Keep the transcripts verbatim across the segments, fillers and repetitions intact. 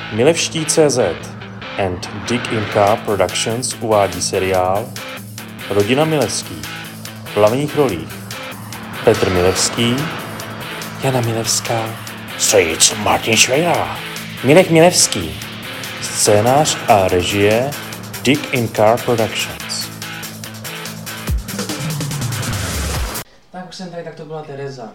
Milevští tečka cé zet and Dick in Car Productions uvádí seriál Rodina Milevských. V hlavních rolích Petr Milevský, Jana Milevská, strýc Martin Švejda, Mirek Milevský, scénář a režie Dick in Car Productions. Tak už jsem tady, tak to byla Tereza.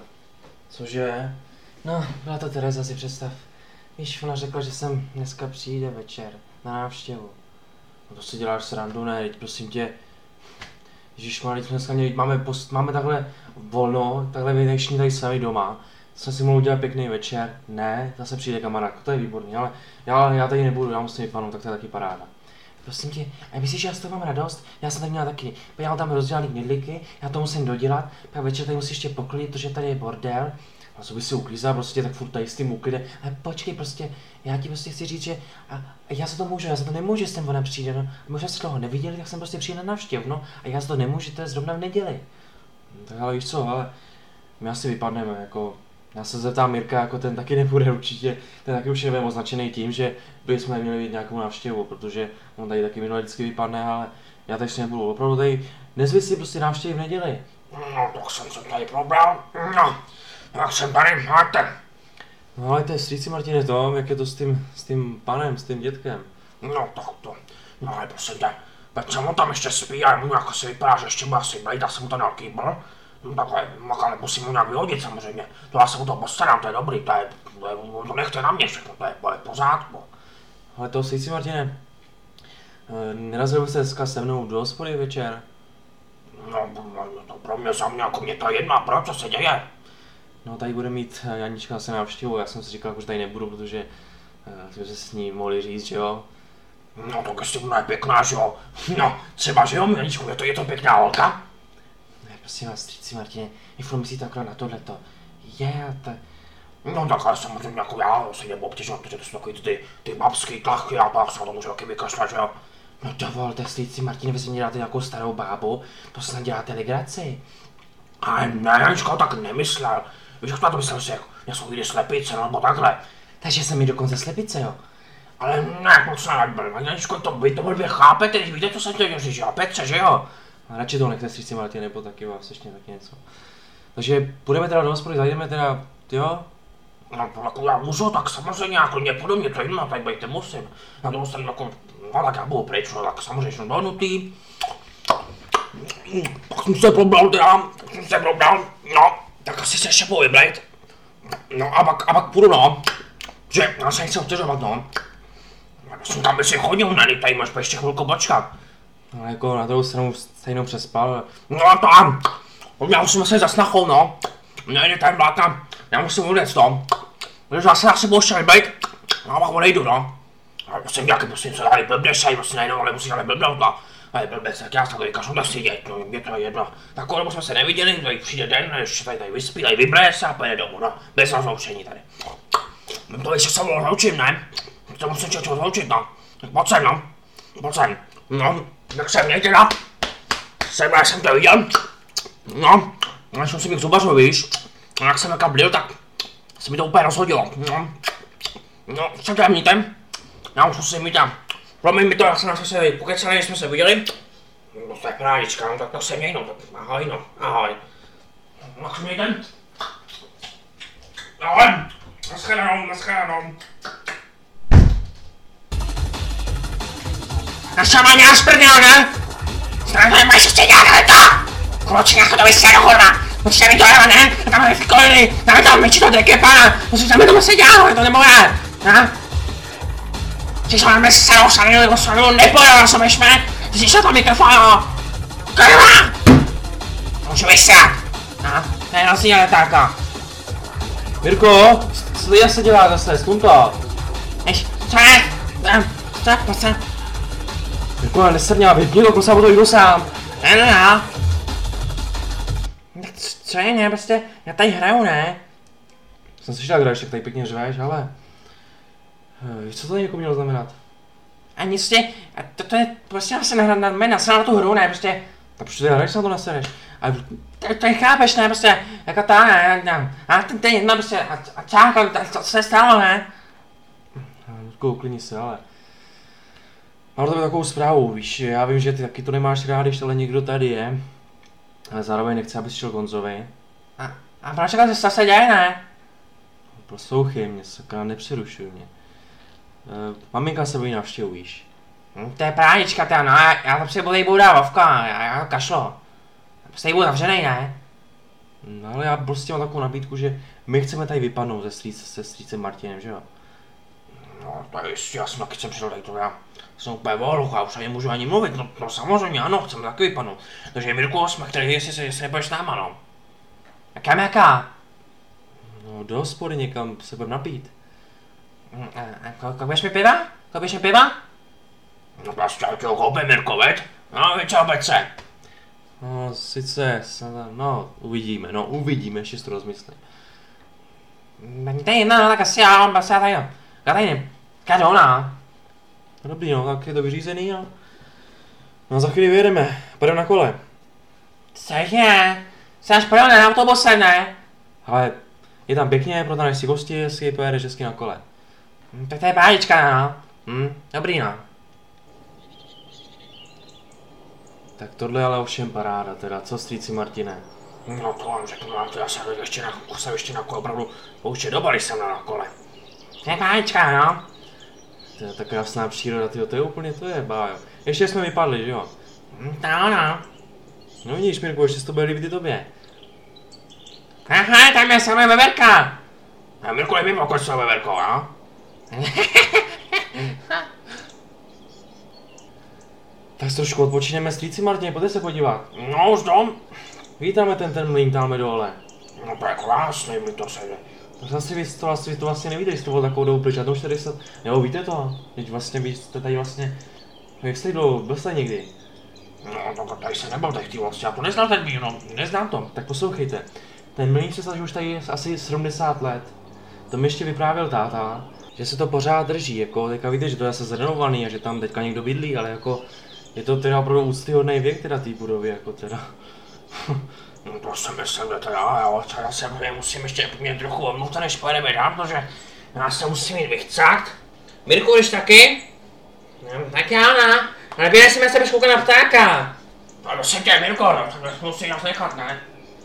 Cože? No, byla to Tereza, si představ. Víš, ona řekla, že sem dneska přijde večer na návštěvu. No to si děláš srandu, ne, teď prosím tě. Ježišmarja, jsme dneska měli, máme, post, máme takhle volno, takhle vynešní tady sami doma. Jsme si mohli udělat pěkný večer, ne, zase přijde kamarád, to je výborný, ale já, já tady nebudu, já musím jít panu, tak to je taky paráda. Prosím tě, a myslíš, že já z toho mám radost? Já jsem tady měla taky, já mám tam rozdělaný knedlíky, já to musím dodělat, pak večer tady musíš ještě poklidit, protože tady je bordel. A co by si uklízala, prostě tak furt tady s tím uklidem. Ale počkej, prostě, já ti prostě chci říct, že a, a já za to můžu, já za to nemůžu, že jsem ona přijde, no. Možná jste toho neviděli, tak jsem prostě přijde na návštěvu, no. A já za to nemůžu, to je zrovna v neděli. No, tak ale víš co, ale my asi vypadneme, jako, já se zeptám Mirka, jako ten taky nebude určitě, ten taky už nevím označený tím, že bychom neměli mít nějakou návštěvu, protože on tady taky minule vždycky vypadne, ale já tady nebudu, opravdu tady, nezvi si prostě návštěvy v neděli. No, tak jsem se tady probral, no. Jak jsem tady, máte? No ale to je strýci Martine Tom, jak je to s tím, s tím panem, s tím dětkem? No tak to, no ale prosím tě, Petře, on tam ještě spí a mu nějak asi vypadá, že ještě bude asi blejt, jsem mu to nalkýbl. No takhle, ale musím mu nějak vyhodit samozřejmě, to já se mu to postarám, to je dobrý, to je, to, je, to nechte na mě všechno, to je, to je v pořádku. Ale to strýci Martine, nerazil byste dneska se mnou do hospody večer? No, to pro mě za mě, jako mě to je jedno, proč, co se děje? No tady bude mít Janička asi návštěvu, já jsem si říkal, že tady nebudu, protože jsme se s ní mohli říct, že jo. No tak jestli ona je pěkná, že jo. No, třeba, že jo, Janičku, je to, je to pěkná holka? Ne, prosím vás, strýci Martine, vy furt myslíte akorát na tohleto. Je, to... No tak ale samozřejmě jako já se jdem obtěžovat, protože to jsou takový ty, ty babský tlachy a pak se to může taky vykašlat, že jo. No dovolte, strýci Martine, vy si mě děláte nějakou starou bábu, to snad děláte legraci. Ale ne, Janička, tak nemyslel. Víš, jak to na to myslel, že já jsou vidět slepice, nebo takhle. Takže jsem mi dokonce slepice, jo? Ale ne, moc nebyl, Janičko, to vy to blbě chápete, když víte, co jsem chtěl říct, že jo, Petře, že jo? A radši to nechte, strýci Martine, nebo taky vás ještě taky něco. Takže půjdeme teda do hospody, zajdeme teda, jo? No to jako já můžu, tak samozřejmě, jako mě podobně, to jedno, tady bejte musím. Na to jsem jako, no tak já budu pryč, no tak samozřejmě jsem dohnutý. Tak jsem se probral teda, tak jsem se probral, no, tak asi se ještě budu vyblejt. No a pak, a pak půjdu, no, že já se nechci obtěžovat, no. Já jsem tam by si chodil, ne, tady máš ještě chvilku počkat. No jako na druhou stranu stejnou přespal. No a tam, já musím se zasnachou, no. Ne, tady vláta, já musím uděct, no. Protože zase asi budu ještě vyblejt, no a pak odejdu, no. Ale musím nějaký, musím se tady blbneš, tady vlastně najednou, ale musíš ale blbnout, no. Ale blbec, tak já se tady kašlu tak sedět, no, mě to je jedno. Takovou dobu jsme se neviděli, tady přijde den, ještě tady, tady vyspí, tady vybleje se a pojede domů, no. Bez rozloučení tady. No to ještě se mnou rozloučím, ne? To musím člověk rozloučit, no. Tak pojď sem, no. Pojď sem. No, tak se mě teda. Jsem, já jsem to viděl. No, já jsem si bych zubařil, víš. A jak jsem nějaká blil, tak se mi to úplně rozhodilo. No, no, co teda míte? Já už musím mít a promiň mi to, já jsem nás se pokecali, když jsme se viděli. No to je králička, no tak to se měj, no, tak ahoj, no, ahoj. No, jak se mějte? Ahoj, naschledanou, naschledanou. Našama mě nasprdil, ne? Zdravím, máš ještě dělat to! Kluci, jako to vysvět do kurva! Musíte mi to dělat, ne? A tam je fikoliny, dáme tam myči to deky, pana! Musíte mi to muset dělat, je to nemoje! Ne? Když máme starou sanilu nebo sanilu, nepojel jsem ještě, když se to mikrofonu! Kurva! Můžu vysvět! No, to je rozdíl letáka. Mirko, co tady se dělá zase, zkum to? Než, co je? Co, co, co? Mirko, nesrňá, vypni to, prosím, to jdu sám. Ne, ne, ne. Tak co je, ne, prostě, já tady hraju, ne? Jsem slyšel, kdo ještě tady pěkně řveš, ale... Víš, co to jako mělo znamenat? A nic tě, to, to je, prostě já se nehrát na mě, nasral na tu hru, ne, prostě. Tak proč ty hraješ, se na to nasereš? A to, to chápeš, ne, prostě, jako ta, ne, ne, a ten, ten jedna, prostě, a, a čáka, co se stalo, ne? Mirko, uklidni se, ale... Mám to takovou zprávu, víš, já vím, že ty taky to nemáš rád, když ale někdo tady je. Ale zároveň nechci, abys šel Gonzovi. A, a proč to se děje, ne? Poslouchej mě, sakra, nepřerušuj mě. Uh, maminka se bojí návštěvu, víš. Hm, to je pránička, ta, no, já, já prostě budu jí budu dát Vovka, já, já kašlo. Prostě jí budu zavřenej, ne? No ale já prostě mám takovou nabídku, že my chceme tady vypadnout se, strýc, se strýcem Martinem, že jo? No, to je jistě, já jsem taky jsem přišel tady to, já jsem úplně vohluch, já už ani můžu ani mluvit, no, no samozřejmě, ano, chceme taky vypadnout. Takže Mirku, jsme chtěli, jestli se, jestli nebudeš s náma, no. A kam jaká? No do hospody někam se budeme napít. A, a koupíš mi piva? Koupíš mi piva? No prostě, já ti ho koupím, Mirko, veď? No, víš co, Petře? No sice, no uvidíme, no uvidíme, ještě si to rozmyslím. Není tady jedna, no tak asi já, on asi já tady, no. Já tady nevím. Káže ona. No dobrý, no tak je to vyřízený a... No za chvíli vyjedeme, půjdeme na kole. Cože? Jsi až pojel na autobusem, ne? Ale je tam pěkně, protaneš si kosti, jestli pojedeš hezky na kole. Hm, tak to je báječka, no. Hm, dobrý, no. Tak tohle je ale ovšem paráda teda, co strýci Martine? No to vám řeknu, no, to já jsem ještě na, jsem ještě na kole opravdu pouště doba, když jsem na kole. To je báječka, no. To je tak krásná příroda, tyjo, to je úplně, to je bájo. Ještě jsme vypadli, že jo? Hm, no, no. No vidíš, Mirku, ještě se to bude líbit i tobě. Aha, tam je samé veverka. A Mirku, nevím, o kolik jsou veverkou, no. Tak si trošku odpočineme, strýci Martine, pojďte se podívat. No, už dom. Vítáme ten ten mlýn tamhle dole. No to je krásný, mi to se jde. Tak zase vy to, vlastně, vy to vlastně nevíte, jestli to bylo takovou dobu pryč, a to už tady se... Nebo víte to? Teď vlastně vy jste tady vlastně... Jak jste dlouho, byl jste někdy? No to tady se nebyl teď vlastně, já to neznám ten mlýn, no, neznám to. Tak poslouchejte, ten mlýn se že už tady je asi sedmdesát let. To mi ještě vyprávěl táta, že se to pořád drží, jako teďka víte, že to je zase zrenovovaný a že tam teďka někdo bydlí, ale jako... Je to teda opravdu úctyhodný věk teda té budovy, jako teda. No to jsem myslel, že teda, jo, já se musím ještě mě trochu omluvit, než pojedeme dál, protože já se musím jít vychcat. Mirku, jdeš taky? No, tak já ne, ale během jsem se koukat na ptáka. No prosím tě, Mirko, no, tak musím nás nechat, ne?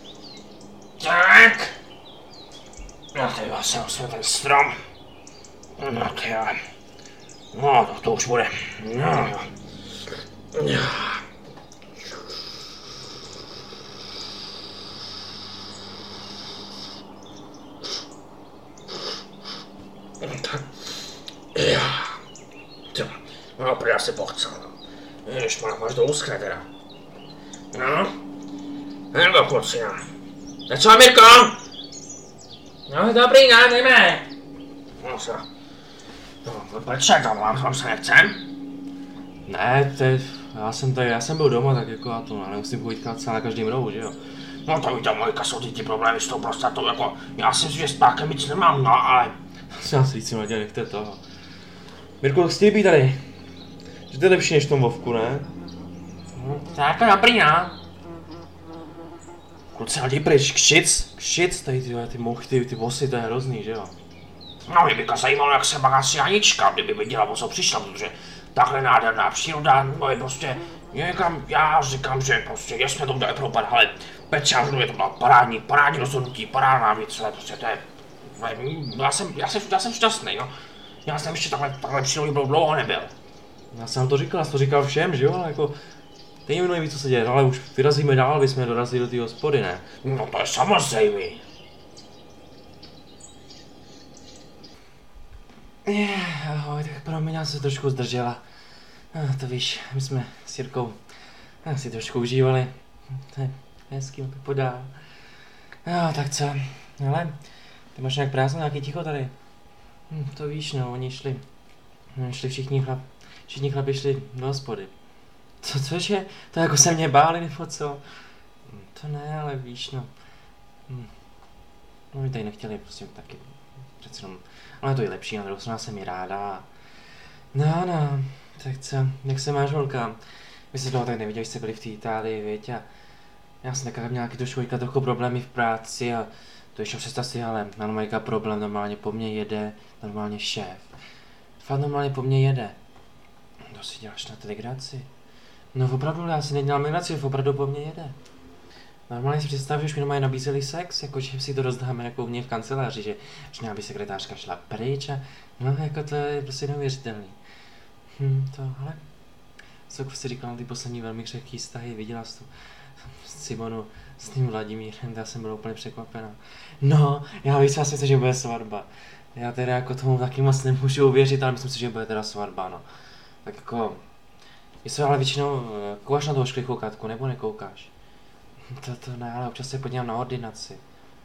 Tak. No ty já se musím ten strom. No ty jo. No to, to už bude. No jo. Tak. Jo. Co? No, prý já si pochcel, no. Ježiš, má, máš do úskra teda. No. Nebo kluci, no. Tak co, Mirko? No, dobrý, no, jdeme. No, co? No, proč tam vám, vám se nechcem? Ne, teď, já jsem tady, já jsem byl doma, tak jako já to nemusím chodit celá na každým rohu, že jo? No to víte, Mojka, jsou ty, ty problémy s tou prostatou, jako, já si myslím, že s pákem nic nemám, no, ale... Já si říct, Matěj, nechte toho. Mirko, chci být tady. Že to je lepší než v tom Vovku, ne? No, to je jako dobrý, no. Kluci, ale jdi pryč, kšic, kšic, tady ty, ty mouchy, ty, ty vosy, to je hrozný, že jo? No, mě by zajímalo, jak se má asi Anička, kdyby viděla, o co přišla, protože takhle nádherná příroda, no je prostě, někam, já říkám, že prostě, jestli jsme to udělali propad, ale Petře, je to byla parádní, parádní rozhodnutí, parádná věc, ale prostě to je, já jsem, já jsem, já jsem šťastný, no. Já jsem ještě takhle, takhle přírodě byl dlouho nebyl. Já jsem vám to říkal, já jsem to říkal všem, že jo, ale jako, teď mi neví, co se děje, ale už vyrazíme dál, aby jsme dorazili do té hospody, ne? No to je samozřejmě. Ahoj, tak promiň, já se trošku zdržela. No, to víš, my jsme s Jirkou si trošku užívali. To je hezký, to podá. No, tak co? Ale, ty máš nějak prázdno, nějaký ticho tady? Hm, to víš, no, oni šli, no, šli všichni chlap, všichni chlapi šli do hospody. Co, cože? To jako se mě báli, nebo co? Hm, to ne, ale víš, no. Hm. No, my tady nechtěli prostě taky, přece jenom. Ale to je lepší, na druhou stranu jsem mi ráda. No, no, tak co, jak se máš, holka? My se dlouho tak neviděli, jste byli v té Itálii, víš, a já jsem taká měl nějaký trošku, trochu problémy v práci a to ještě představ si, ale mám nějaká problém, normálně po mně jede, normálně šéf. Fakt normálně po mně jede. To si děláš na legraci. No opravdu, já si nedělám legraci, opravdu po mně jede. Normálně si představ, že už mi normálně nabízeli sex, jako že si to rozdáme jako u mě v kanceláři, že, že nějaká by sekretářka šla pryč a no jako to je prostě neuvěřitelný. Hm, to, ale co si říkal na ty poslední velmi křehký vztahy, viděla jsi to s Simonu, s tím Vladimírem, já jsem byla úplně překvapená. No, já víc, já si myslím, že bude svatba. Já teda jako tomu taky moc nemůžu uvěřit, ale myslím si, že bude teda svatba, no. Tak jako, jestli ale většinou koukáš na toho šklichu, Katku, nebo nekoukáš? To, to ne, ale občas se podívám na ordinaci.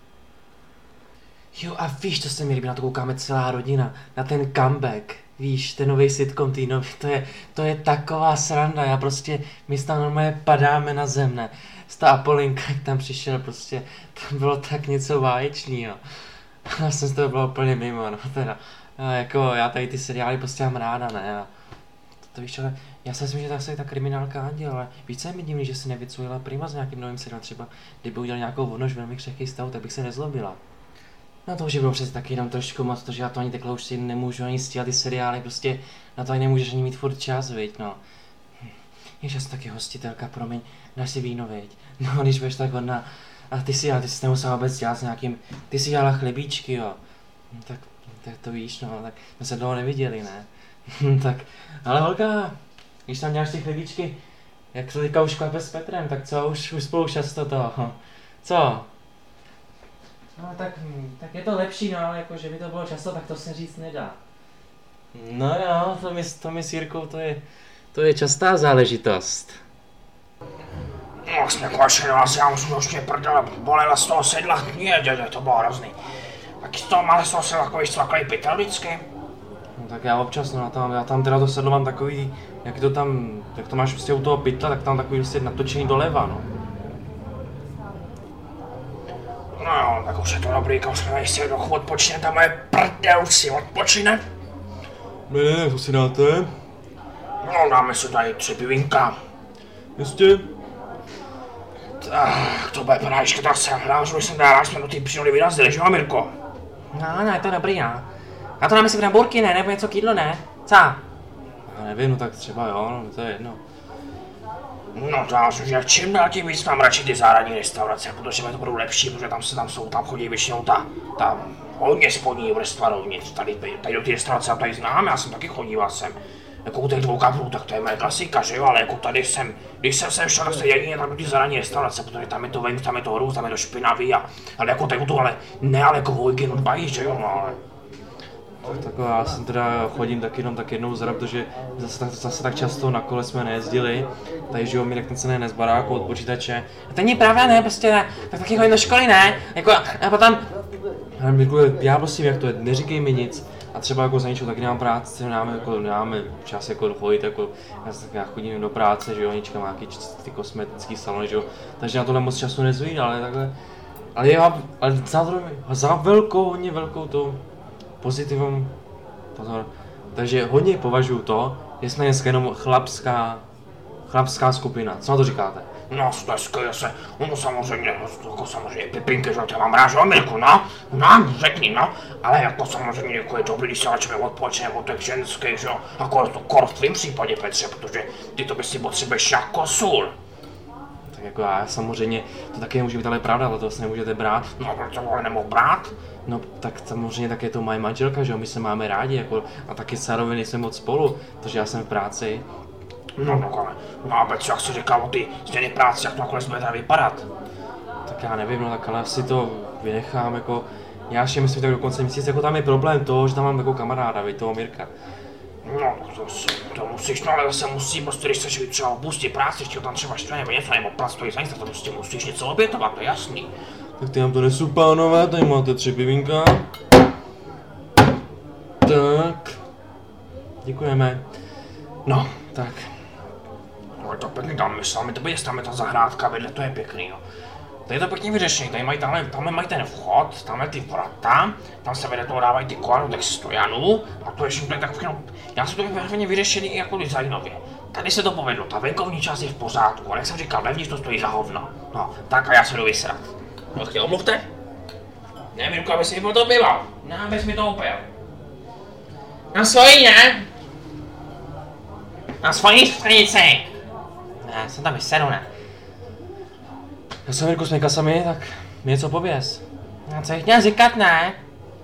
Jo a víš, to se mi líbí, na to koukáme celá rodina, na ten comeback. Víš, ten nový sitcom, tý nový, to je, to je taková sranda, já prostě, my tam normálně padáme na zem, ne. Ta Apolinka, jak tam přišel, prostě, to bylo tak něco báječného. Já jsem z toho byla úplně mimo, no teda. A jako, já tady ty seriály prostě mám ráda, ne. A to, to víš, ale já si myslím, že to je ta kriminálka Anděl, ale víš, co je mi divný, že se nevycujila prima s nějakým novým seriálem, třeba kdyby udělal nějakou odnož velmi křehký stav, tak bych se nezlobila. No to už bylo přece taky jenom trošku moc, protože já to ani takhle už si nemůžu ani stíhat ty seriály, prostě na to ani nemůžeš ani mít furt čas, viď, no. Jež, já jsem taky hostitelka, promiň, dáš si víno, viď. No, když budeš tak hodná, a ty si, ale ty jsi nemusela vůbec dělat s nějakým, ty si dělala chlebíčky, jo. No, tak, tak to víš, no, tak jsme se dlouho neviděli, ne. Tak, ale holka, když tam děláš ty chlebíčky, jak to teďka už klepe s Petrem, tak co, už, už spolu často to, co? No tak, tak je to lepší, no, ale jako, že by to bylo často, tak to se říct nedá. No jo, to mi, to mi s Jirkou, to je, to je častá záležitost. No, jsme končili vás, já musím už mě prdele, bolela z toho sedla, nie, děde, to bylo hrozný. Tak z toho máte z toho sedla takový stvaklý pytel vždycky? No tak já občas, no, tam, já tam teda to sedlo mám takový, jak to tam, jak to máš prostě u toho pytla, tak tam takový prostě natočený doleva, no. No jo, tak už je to dobrý, kam jsme tady si trochu odpočine, tam moje prdel si odpočine. Ne, ne, co si dáte? No, dáme si tady tři pivinka. Jistě. Tak, to bude práška, tak jsem hrál, že jsem dál, jsme do té přírody vyrazili, že jo, Mirko? No, no, je to dobrý, no. A to dáme si bramburky, ne, nebo něco k jídlu, ne? Co? Já nevím, no tak třeba jo, no, to je jedno. No to já myslím, že čím dál tím víc mám radši ty zahradní restaurace, protože mi to budou lepší, protože tam se tam jsou, tam chodí většinou ta, ta hodně spodní vrstva dovnitř, tady, tady do té restaurace já tady znám, já jsem taky chodíval sem. Jako u těch dvou kaprů, tak to je moje klasika, že jo, ale jako tady jsem, když jsem sem šel, tak se jedině tam do té zahradní restaurace, protože tam je to ven, tam je to hrůz, tam je to špinavý a, ale jako tady to, ale ne, ale jako hygienu dbají, že jo, no ale. Tak, tak já jsem teda chodím tak jenom tak jednou za rok, protože zase tak, zase tak často na kole jsme nejezdili. Tady žijou Mirek ten se ne z baráku od počítače. A to není pravda, ne, prostě ne, tak taky chodím do školy, ne, jako a potom... Já, Mirku, já prosím, jak to je, neříkej mi nic. A třeba jako za ničeho taky nemám práci, nemáme, jako, nemáme čas jako chodit, jako, já, já chodím do práce, že jo, Anička má nějaký ty kosmetický salony, že jo, takže na tohle moc času nezví, ale takhle, ale já, ale za, za velkou, hodně velkou to pozitivum, pozor, takže hodně považuji to, že jsme dneska jenom chlapská, chlapská skupina, co na to říkáte? No, to je skvělé, no samozřejmě, jako samozřejmě pipinky, že tě mám rád, že jo, Mirku, no, no, řekni, no, ale jako samozřejmě jako je dobrý, když se začne odpočineme od těch ženských, že jo, jako to kor v tvým případě, Petře, protože ty to by si potřebuješ jako sůl. Tak jako já samozřejmě, to taky nemůže být ale pravda, ale to vlastně nemůžete brát. No, proč to ale nemohu brát? No, tak samozřejmě tak je to moje manželka, že jo, my se máme rádi, jako, a taky zároveň nejsme moc spolu, protože já jsem v práci. No, no, ale, no a Petře, jak jsi říkal o ty stěny práci, jak to nakonec bude teda vypadat? Tak já nevím, no tak ale asi to vynechám, jako, já ještě myslím, tak do konce měsíce, jako tam je problém to, že tam mám jako kamaráda, vy toho Mirka. No, to, to musíš, no ale zase musí, prostě když chceš třeba opustit práci, ještě tam třeba štve nebo něco, nebo plat stojí za nic, tak to prostě musíš něco obětovat, to je jasný. Tak ty nám to nesu, pánové, tady máte tři pivinka. Tak. Děkujeme. No, tak. No, to pěkný, tam myslel, mi to bude, tam je ta zahrádka vedle, to je pěkný, jo. Tady je to pěkně vyřešený, tady mají, tamhle, tamhle mají ten vchod, tamhle ty vrata, tam se vede toho dávají ty kola do těch stojanů a to je všechno tak všechno, já jsem to vyhrveně vyřešený i jako designově. Tady se to povedlo, ta venkovní část je v pořádku, ale jak jsem říkal, vevnitř to stojí za hovno. No, tak a já se jdu vysrat. No tak tě omluvte? Ne, Mirko, aby si mi to pival, ne, abys mi to opil. Na svojí, ne? Na svojí stanici. Ne, jsem tam vyseru, ne. Já jsem Mirku s Mikasami, tak mi něco pověz. No co jich měl říkat, ne?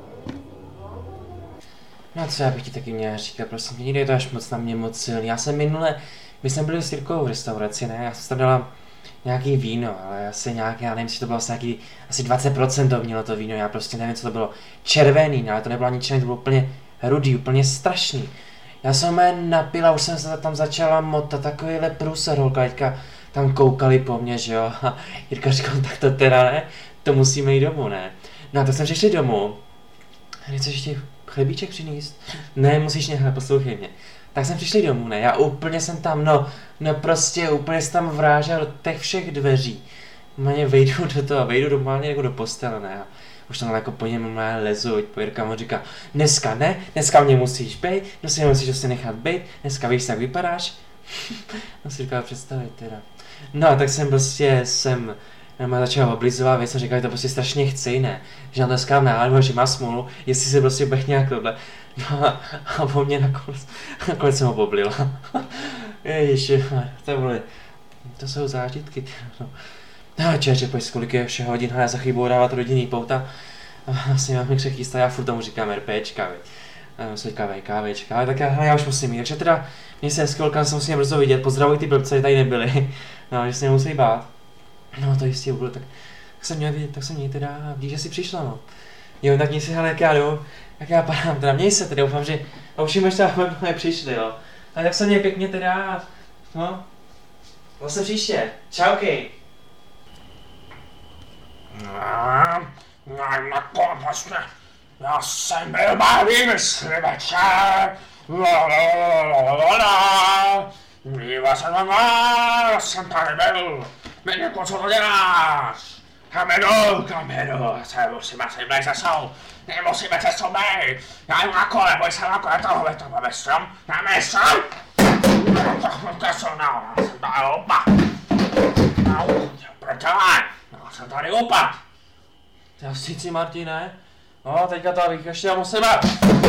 No co já bych ti taky měl říkat, prosím tě, někdy je to až moc na mě moc silný. Já jsem minule, my jsme byli s Jirkou v restauraci, ne, já jsem tam dala nějaký víno, ale asi nějaký, já nevím, jestli to bylo asi nějaký, asi dvacet procent to mělo to víno, já prostě nevím, co to bylo, červený, ne, ale to nebylo ani červený, to bylo úplně rudý, úplně strašný. Já jsem je napila, už jsem se tam začala motat, takovýhle průser, holka, teďka tam koukali po mně, že jo, a Jirka říkal, tak to teda ne, to musíme jít domů, ne. No a tak jsme přišli domů, a nechceš ještě chlebíček přinést? Ne, musíš mě, hele, poslouchej mě. Tak jsem přišli domů, ne, já úplně jsem tam, no, no prostě úplně jsem tam vrážel do těch všech dveří. Mě vejdu do toho, vejdu normálně jako do postele, ne, a už tam jako po něm lezu, po Jirka mu říká, dneska ne, dneska mě musíš bejt, dneska mě musíš asi nechat bejt, dneska víš, jak vypadáš. No si říkal představit teda. No, tak jsem prostě, jsem, má začala oblizovat věc a říkal, že to prostě strašně chci, ne, že on dneska náladu, že má smůlu, jestli se prostě bude nějak tohle. No a, a po mně nakonec, nakonec jsem ho poblila. Ježiši, to byly, to jsou zážitky, no. No čeče, pojď, kolik je všeho hodin, já za chvíli budu dávat rodinný pouta. A vlastně mám někde chystá, já furt tomu říkám RPčka, veď. Musím kávej, kávečka, ale tak já, já už musím jít, takže teda, mě se hezky, holka, se musíme brzo vidět, pozdravuj ty blbce, tady nebyli. No, že se nemusí bát. No, to jistě budu, tak, tak jsem měl vidět, tak jsem měl teda, vidíš, že jsi přišla, no. Jo, tak měj si, hele, jak já jdu, jak já padám, teda měj se teda, doufám, že, a už jim ještě jsme přišli, jo. Ale tak se měj pěkně teda, no. Vlastně příště, čauky. No, no, no, vlastně, já jsem byl malý mysliveče, lalalala, díval jsem na vás, já jsem tady byl, Mirko, co to děláš? Kam jedu, kam jedu, se musíme si blíž za sou, nemusíme se sou být, já jdu na kole, boj se na kole, tohle to máme strom, máme strom, to jsou, no, já jsem tady opa, no, prdele, no, jsem tady opa. Já sici, Martine. No, teďka to abych ještě musím být.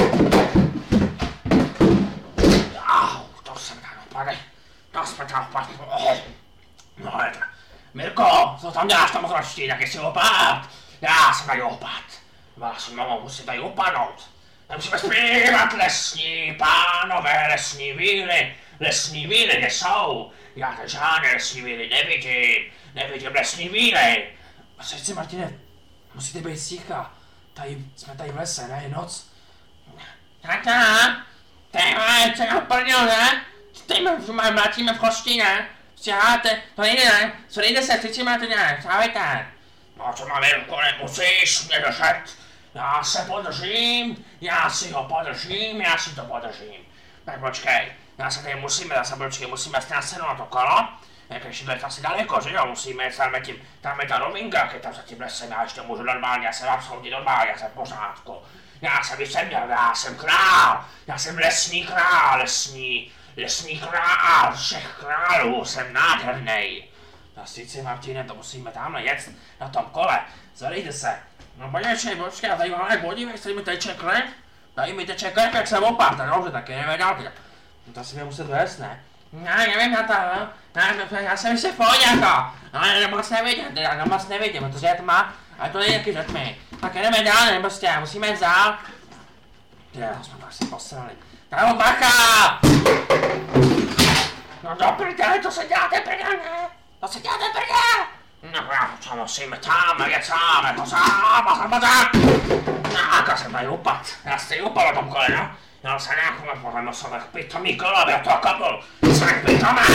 Au, to jsem tady opadl. To jsme tady opadli. No, je to. Mirko, co tam děláš tam otročtí, tak jsi opad. Já jsem tady opad. Vás mamou musím tady opadnout. Musíme zpívat lesní pánové, lesní víly. Lesní víly, kde jsou? Já tady žádné lesní víly nevidím. Nevidím lesní víly. Sici, Martine. Musíte být sticha. Tady, jsme tady v lese, ne? Je noc. Tata, tady co já prdel, ne? Tady máme mlátíme v kosti, ne? Stěháte, to nejde, ne? Co nejde se, ty si máte ne? Stávejte. No co mám Mirko, nemusíš mě držet. Já se podržím, já si ho podržím, já si to podržím. Tak počkej, já se tady musíme, zase počkej, musíme stát na to kolo. Když to je asi daleko, že jo, musíme jít tam tím, tam je ta rovinka, když tam za tím lesem, já ještě můžu normálně, já jsem absolutně normálně, já jsem v pořádku. Já jsem jsem měl, já jsem král, já jsem lesní král, lesní, lesní král, všech králů, jsem nádhernej. No sice, Martine, to musíme tamhle jet na tom kole, zvedejte se. No počkej, počkej, tady máme, podívej, tady mi teče krev, tady mi teče krev, jak jsem opát, tak dobře, tak jdeme dál. No to si mě muset vést, ne? No, nevím na to, no. No, já jsem si v pohodě jako, ale moc nevidím, teda, no moc nevidím, protože je tma, ale to je taky do tmy. Tak jdeme dál, nebo prostě, musíme jít dál. Teda, to jsme asi posrali. Tam bacha! No do prdele, to se děláte prdele, ne? To se děláte prdele! No, co musíme tam, jet sám, pozám, pozám, pozám! No, jako jsem tady upad, já jsem tady upad o tom kole, no. Já se nějakou, potom jsem tak pitomý kolo, já to kapul, jsem pitomý!